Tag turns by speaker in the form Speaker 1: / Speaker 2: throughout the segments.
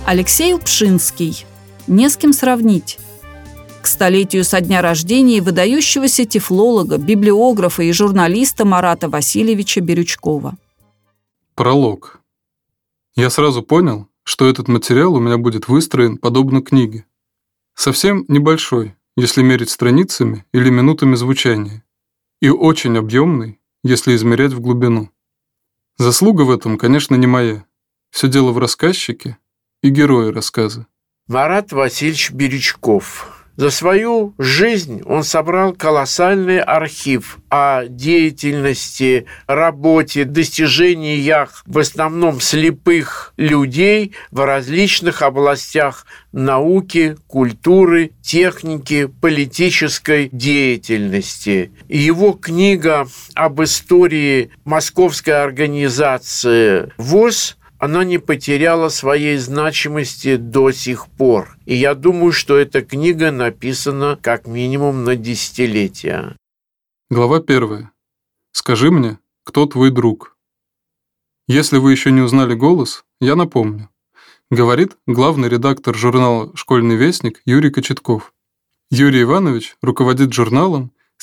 Speaker 1: Алексей Упшинский. Не с кем сравнить. К столетию со дня рождения выдающегося тифлолога, библиографа и журналиста Марата Васильевича Бирючкова.
Speaker 2: Пролог. Я сразу понял, что этот материал у меня будет выстроен подобно книге. Совсем небольшой, если мерить страницами или минутами звучания, и очень объемный, если измерять в глубину. Заслуга в этом, конечно, не моя. Все дело в рассказчике и герое рассказа.
Speaker 3: Марат Васильевич Бирючков. За свою жизнь он собрал колоссальный архив о деятельности, работе, достижениях в основном слепых людей в различных областях науки, культуры, техники, политической деятельности. Его книга об истории Московской организации ВОС она не потеряла своей значимости до сих пор. И я думаю, что эта книга написана как минимум на десятилетия.
Speaker 2: Глава 1. Скажи мне, кто твой друг? Если вы еще не узнали голос, я напомню. Говорит главный редактор журнала «Школьный вестник» Юрий Кочетков. Юрий Иванович руководит журналом с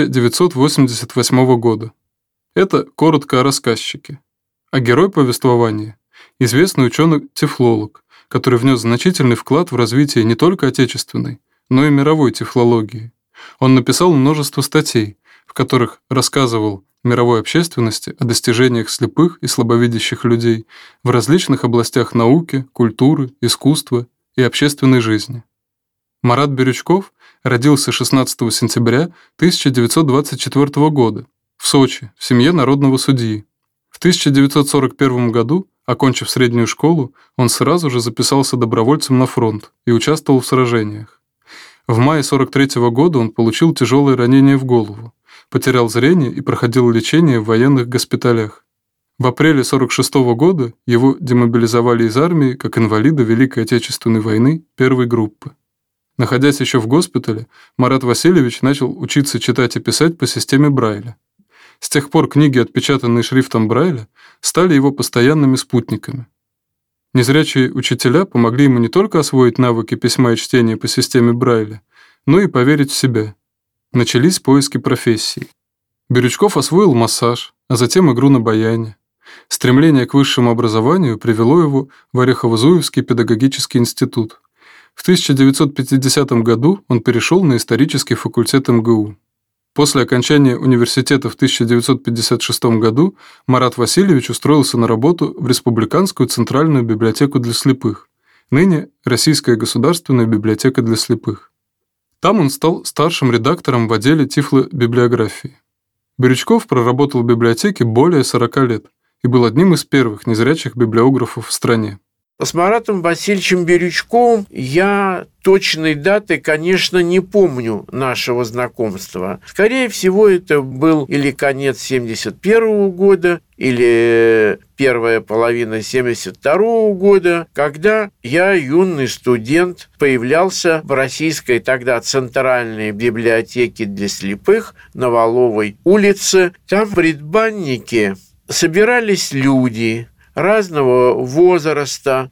Speaker 2: 1988 года. Это коротко о рассказчике. А герой повествования – известный ученый-тифлолог, который внес значительный вклад в развитие не только отечественной, но и мировой тифлологии. Он написал множество статей, в которых рассказывал мировой общественности о достижениях слепых и слабовидящих людей в различных областях науки, культуры, искусства и общественной жизни. Марат Бирючков родился 16 сентября 1924 года в Сочи в семье народного судьи. В 1941 году, окончив среднюю школу, он сразу же записался добровольцем на фронт и участвовал в сражениях. В мае 1943 года он получил тяжелое ранение в голову, потерял зрение и проходил лечение в военных госпиталях. В апреле 1946 года его демобилизовали из армии как инвалида Великой Отечественной войны первой группы. Находясь еще в госпитале, Марат Васильевич начал учиться читать и писать по системе Брайля. С тех пор книги, отпечатанные шрифтом Брайля, стали его постоянными спутниками. Незрячие учителя помогли ему не только освоить навыки письма и чтения по системе Брайля, но и поверить в себя. Начались поиски профессий. Бирючков освоил массаж, а затем игру на баяне. Стремление к высшему образованию привело его в Орехово-Зуевский педагогический институт. В 1950 году он перешел на исторический факультет МГУ. После окончания университета в 1956 году Марат Васильевич устроился на работу в Республиканскую центральную библиотеку для слепых, ныне Российская государственная библиотека для слепых. Там он стал старшим редактором в отделе тифлобиблиографии. Бирючков проработал в библиотеке более 40 лет и был одним из первых незрячих библиографов в стране.
Speaker 3: С Маратом Васильевичем Бирючковым я точной даты, конечно, не помню нашего знакомства. Скорее всего, это был или конец 1971 года, или первая половина 1972 года, когда я, юный студент, появлялся в российской тогда центральной библиотеке для слепых на Воловой улице. Там в предбаннике собирались люди разного возраста,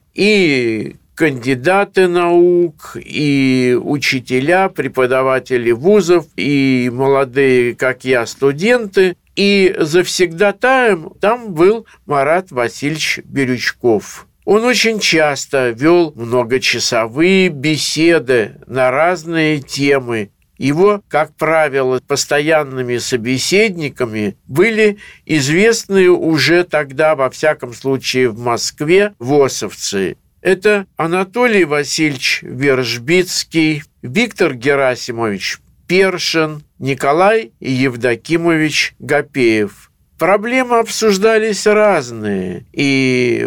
Speaker 3: и кандидаты наук, и учителя, преподаватели вузов, и молодые, как я, студенты. И завсегдатаем там был Марат Васильевич Бирючков. Он очень часто вел многочасовые беседы на разные темы. Его, как правило, постоянными собеседниками были известные уже тогда, во всяком случае, в Москве, восовцы. Это Анатолий Васильевич Вержбицкий, Виктор Герасимович Першин, Николай Евдокимович Гапеев. Проблемы обсуждались разные, и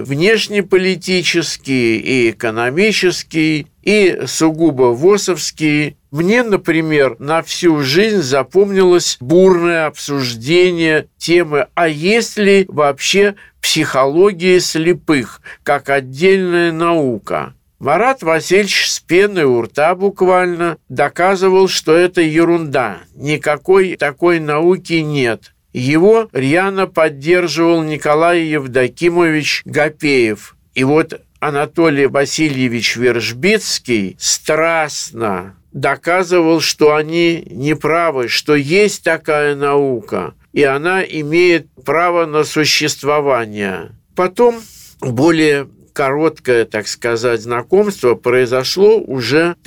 Speaker 3: внешнеполитические, и экономические, и сугубо ВОСовские. Мне, например, на всю жизнь запомнилось бурное обсуждение темы, а есть ли вообще психология слепых, как отдельная наука. Марат Васильевич с пеной у рта буквально доказывал, что это ерунда, никакой такой науки нет. Его рьяно поддерживал Николай Евдокимович Гапеев. И вот Анатолий Васильевич Вержбицкий страстно доказывал, что они неправы, что есть такая наука, и она имеет право на существование. Потом более короткое, так сказать, знакомство произошло уже в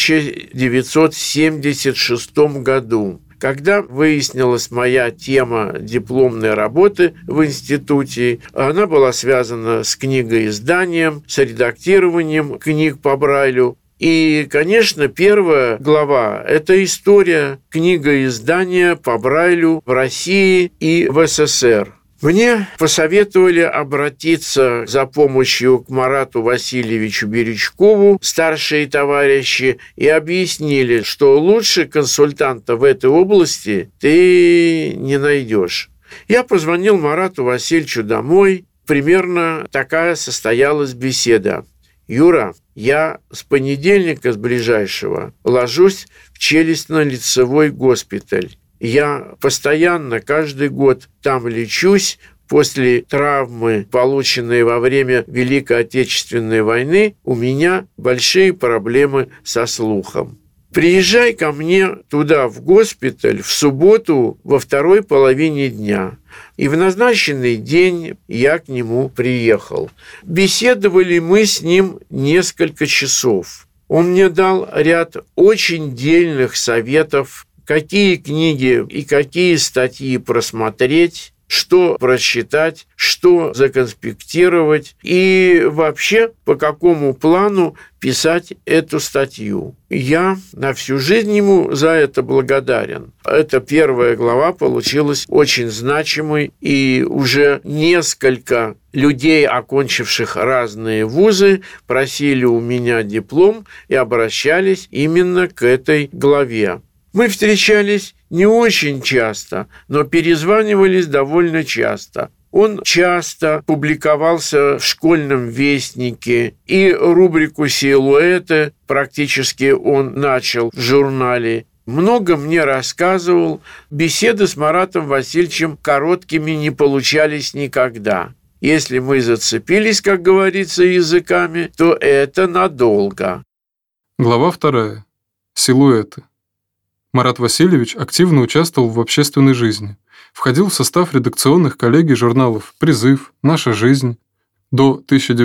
Speaker 3: 1976 году, когда выяснилась моя тема дипломной работы в институте. Она была связана с книгоизданием, с редактированием книг по Брайлю. И, конечно, первая глава – это история книгоиздания по Брайлю в России и в СССР. Мне посоветовали обратиться за помощью к Марату Васильевичу Бирючкову, старшие товарищи, и объяснили, что лучше консультанта в этой области ты не найдешь. Я позвонил Марату Васильевичу домой. Примерно такая состоялась беседа. «Юра, я с понедельника, с ближайшего, ложусь в челюстно-лицевой госпиталь. Я постоянно, каждый год там лечусь. После травмы, полученной во время Великой Отечественной войны, у меня большие проблемы со слухом. Приезжай ко мне туда, в госпиталь, в субботу во второй половине дня». И в назначенный день я к нему приехал. Беседовали мы с ним несколько часов. Он мне дал ряд очень дельных советов, какие книги и какие статьи просмотреть, что прочитать, что законспектировать и вообще по какому плану писать эту статью. Я на всю жизнь ему за это благодарен. Эта первая глава получилась очень значимой, и уже несколько людей, окончивших разные вузы, просили у меня диплом и обращались именно к этой главе. Мы встречались не очень часто, но перезванивались довольно часто. Он часто публиковался в школьном вестнике, и рубрику «Силуэты» практически он начал в журнале. Много мне рассказывал. Беседы с Маратом Васильевичем короткими не получались никогда. Если мы зацепились, как говорится, языками, то это надолго.
Speaker 2: Глава 2. Силуэты. Марат Васильевич активно участвовал в общественной жизни, входил в состав редакционных коллегий журналов «Призыв», «Наша жизнь», до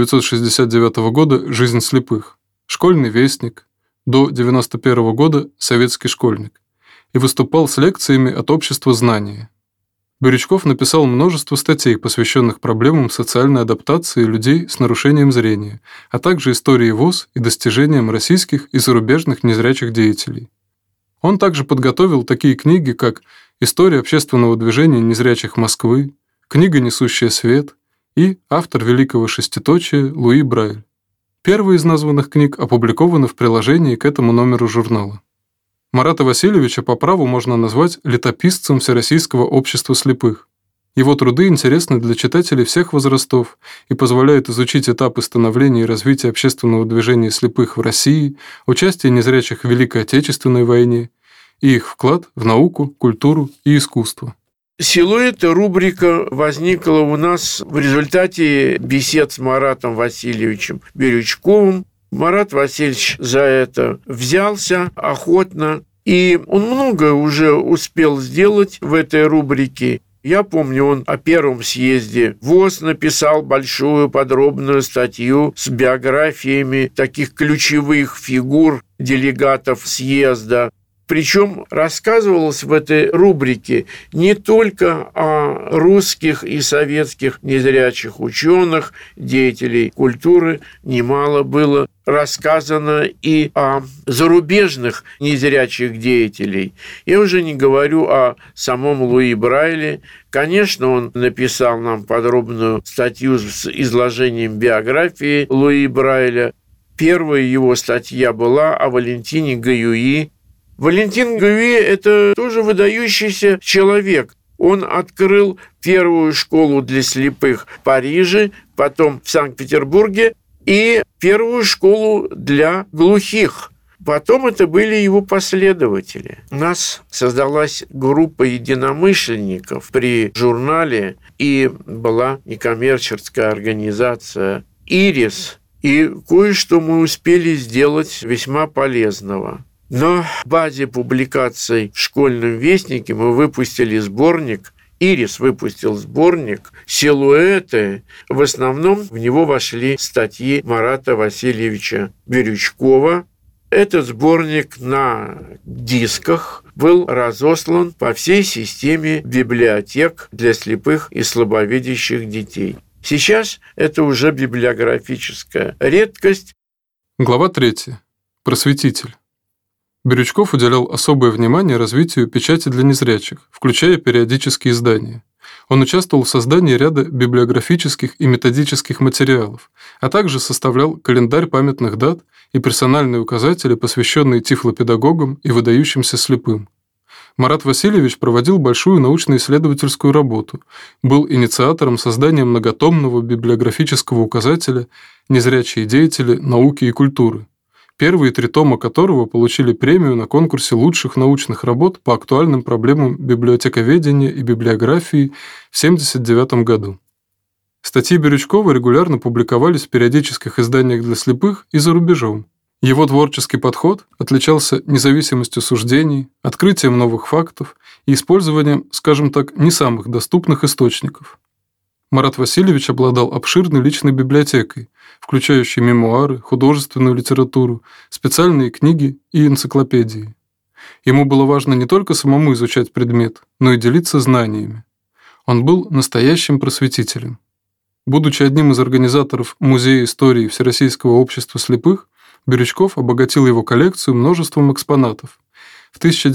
Speaker 2: 1969 года «Жизнь слепых», «Школьный вестник», до 1991 года «Советский школьник» и выступал с лекциями от общества знания. Бирючков написал множество статей, посвященных проблемам социальной адаптации людей с нарушением зрения, а также истории ВОС и достижениям российских и зарубежных незрячих деятелей. Он также подготовил такие книги, как «История общественного движения незрячих Москвы», книга «Несущая свет» и автор «Великого шеститочия» Луи Брайль. Первая из названных книг опубликована в приложении к этому номеру журнала. Марата Васильевича по праву можно назвать летописцем Всероссийского общества слепых. Его труды интересны для читателей всех возрастов и позволяют изучить этапы становления и развития общественного движения слепых в России, участие незрячих в Великой Отечественной войне и их вклад в науку, культуру и искусство.
Speaker 3: «Силуэты» рубрика возникла у нас в результате бесед с Маратом Васильевичем Бирючковым. Марат Васильевич за это взялся охотно, и он многое уже успел сделать в этой рубрике. Я помню, он о первом съезде ВОС написал большую подробную статью с биографиями таких ключевых фигур делегатов съезда. Причем рассказывалось в этой рубрике не только о русских и советских незрячих ученых, деятелей культуры, немало было рассказано и о зарубежных незрячих деятелей. Я уже не говорю о самом Луи Брайле. Конечно, он написал нам подробную статью с изложением биографии Луи Брайля. Первая его статья была о Валентине Гаюи. Валентин Гаюи – это тоже выдающийся человек. Он открыл первую школу для слепых в Париже, потом в Санкт-Петербурге, и первую школу для глухих. Потом это были его последователи. У нас создалась группа единомышленников при журнале, и была некоммерческая организация «Ирис». и кое-что мы успели сделать весьма полезного. На базе публикаций в «Школьном вестнике» мы выпустили сборник, «Ирис» выпустил сборник «Силуэты». В основном в него вошли статьи Марата Васильевича Бирючкова. Этот сборник на дисках был разослан по всей системе библиотек для слепых и слабовидящих детей. Сейчас это уже библиографическая редкость.
Speaker 2: Глава 3. Просветитель. Бирючков уделял особое внимание развитию печати для незрячих, включая периодические издания. Он участвовал в создании ряда библиографических и методических материалов, а также составлял календарь памятных дат и персональные указатели, посвященные тифлопедагогам и выдающимся слепым. Марат Васильевич проводил большую научно-исследовательскую работу, был инициатором создания многотомного библиографического указателя «Незрячие деятели науки и культуры», первые 3 тома которого получили премию на конкурсе лучших научных работ по актуальным проблемам библиотековедения и библиографии в 1979 году. Статьи Бирючкова регулярно публиковались в периодических изданиях для слепых и за рубежом. Его творческий подход отличался независимостью суждений, открытием новых фактов и использованием, скажем так, не самых доступных источников. Марат Васильевич обладал обширной личной библиотекой, включающей мемуары, художественную литературу, специальные книги и энциклопедии. Ему было важно не только самому изучать предмет, но и делиться знаниями. Он был настоящим просветителем. Будучи одним из организаторов Музея истории Всероссийского общества слепых, Бирючков обогатил его коллекцию множеством экспонатов. В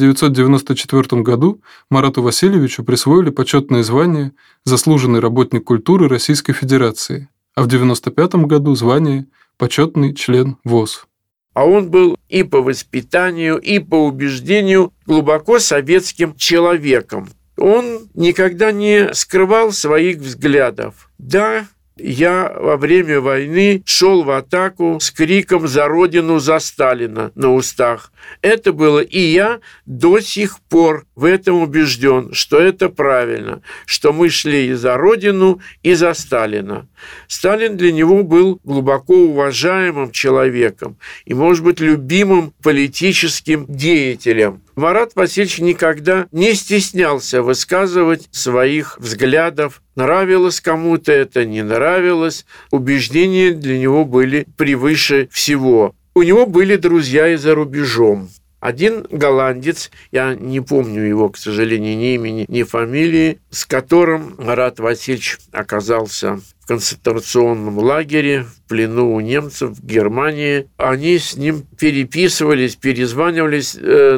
Speaker 2: 1994 году Марату Васильевичу присвоили почетное звание «Заслуженный работник культуры Российской Федерации», а в 1995 году звание «Почетный член ВОС».
Speaker 3: А он был и по воспитанию, и по убеждению глубоко советским человеком. Он никогда не скрывал своих взглядов. Да, я во время войны шел в атаку с криком «За Родину, за Сталина» на устах. Это было, и я до сих пор в этом убежден, что это правильно, что мы шли и за Родину, и за Сталина. Сталин для него был глубоко уважаемым человеком и, может быть, любимым политическим деятелем. Марат Васильевич никогда не стеснялся высказывать своих взглядов. Нравилось кому-то это, не нравилось. Убеждения для него были превыше всего. У него были друзья и за рубежом. Один голландец, я не помню его, к сожалению, ни имени, ни фамилии, с которым Марат Васильевич оказался в концентрационном лагере, в плену у немцев в Германии. Они с ним переписывались, перезванивались,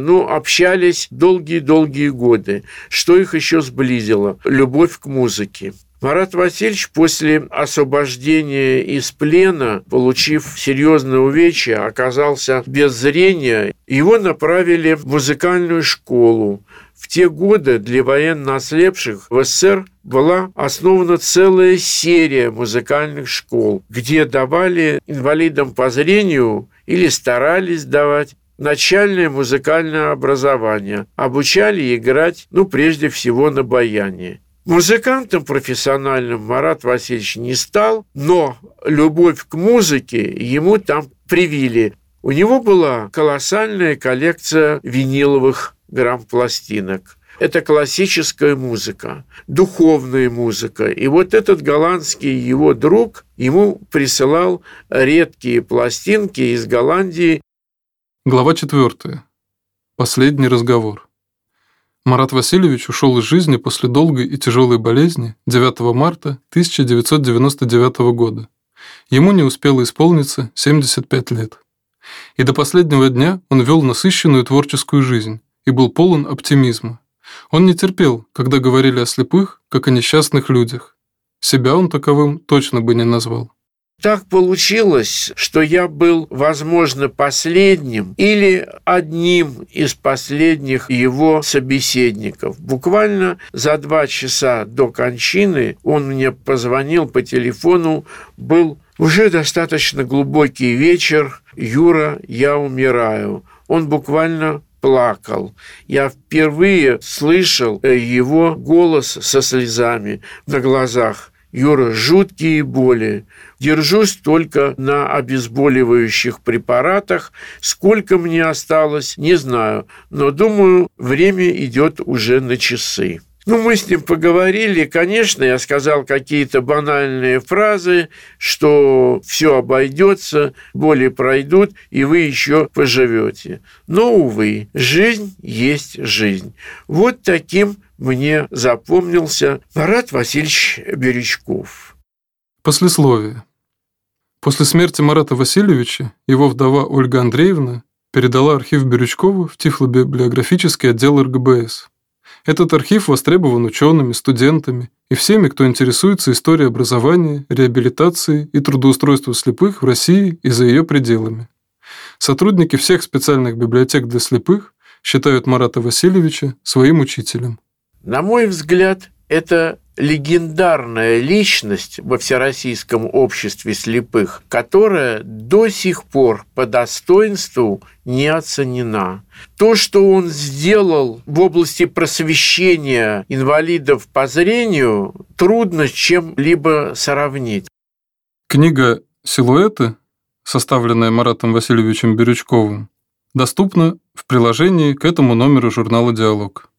Speaker 3: общались долгие-долгие годы. Что их еще сблизило? Любовь к музыке. Марат Васильевич после освобождения из плена, получив серьезное увечье, оказался без зрения. Его направили в музыкальную школу. В те годы для военно ослепших в СССР была основана целая серия музыкальных школ, где давали инвалидам по зрению или старались давать начальное музыкальное образование. Обучали играть, прежде всего, на баяне. Музыкантом профессиональным Марат Васильевич не стал, но любовь к музыке ему там привили. У него была колоссальная коллекция виниловых грампластинок. Это классическая музыка, духовная музыка. И вот этот голландский его друг ему присылал редкие пластинки из Голландии.
Speaker 2: Глава 4. Последний разговор. Марат Васильевич ушел из жизни после долгой и тяжелой болезни 9 марта 1999 года. Ему не успело исполниться 75 лет. И до последнего дня он вел насыщенную творческую жизнь и был полон оптимизма. Он не терпел, когда говорили о слепых, как о несчастных людях. Себя он таковым точно бы не назвал.
Speaker 3: Так получилось, что я был, возможно, последним или одним из последних его собеседников. Буквально за 2 часа до кончины он мне позвонил по телефону, был уже достаточно глубокий вечер. «Юра, я умираю». Он буквально плакал. Я впервые слышал его голос со слезами на глазах. «Юра, жуткие боли. Держусь только на обезболивающих препаратах. Сколько мне осталось, не знаю, но, думаю, время идет уже на часы. Мы с ним поговорили, конечно, я сказал какие-то банальные фразы, что все обойдется, боли пройдут, и вы еще поживете. Но, увы, жизнь есть жизнь. Вот таким мне запомнился Марат Васильевич Бирючков.
Speaker 2: Послесловие. После смерти Марата Васильевича его вдова Ольга Андреевна передала архив Бирючкова в Тифлобиблиографический отдел РГБС. Этот архив востребован учеными, студентами и всеми, кто интересуется историей образования, реабилитации и трудоустройства слепых в России и за ее пределами. Сотрудники всех специальных библиотек для слепых считают Марата Васильевича своим учителем.
Speaker 3: На мой взгляд, это легендарная личность во Всероссийском обществе слепых, которая до сих пор по достоинству не оценена. То, что он сделал в области просвещения инвалидов по зрению, трудно с чем-либо сравнить.
Speaker 2: Книга «Силуэты», составленная Маратом Васильевичем Бирючковым, доступна в приложении к этому номеру журнала «Диалог».